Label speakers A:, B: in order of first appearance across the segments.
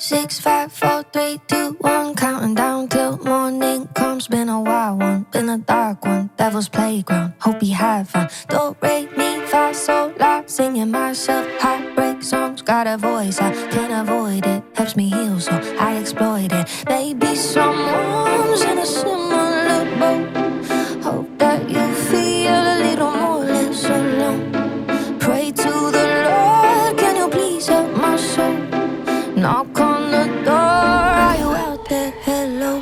A: 6, 5, 4, 3, 2, 1. Counting down till morning comes. Been a wild one, been a dark one. Devil's playground, hope you have fun. Do, re, mi, fa, sol, la. Singing myself heartbreak songs. Got a voice, I can't avoid it. Helps me heal, so I exploit it. Maybe someone's in a similar boat. Hope that you feel a little more less alone. Pray to the Lord, can you please help my soul? Knock on the door, are you out there? Hello.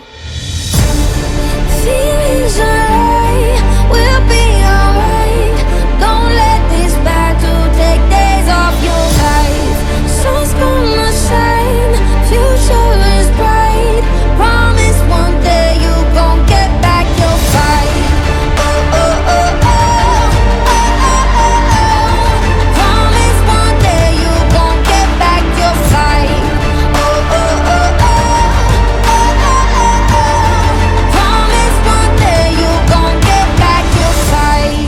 A: Feelings alright, we'll be alright. Don't let this battle take days off your life. Sun's gonna shine, future is bright. Promise one day you gon' get back your fight. Oh, oh, oh, oh, oh, oh, oh, oh. Promise one day you gon' get back your fight. Oh, oh, oh, oh, oh, oh, oh, oh. Promise one day you gon' get back your fight.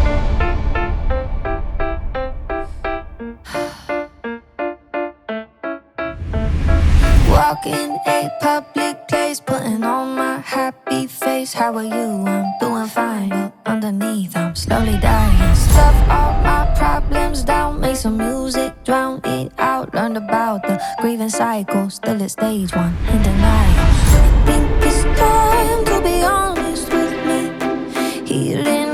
A: Walk in a public place, putting on my happy face. How are you? I'm doing fine, but underneath I'm slowly dying. Stuff all my problems down, make some music, drown it out. Learned about the grieving cycle, still at stage 1 in denial. I think it's time to be honest with me. Healing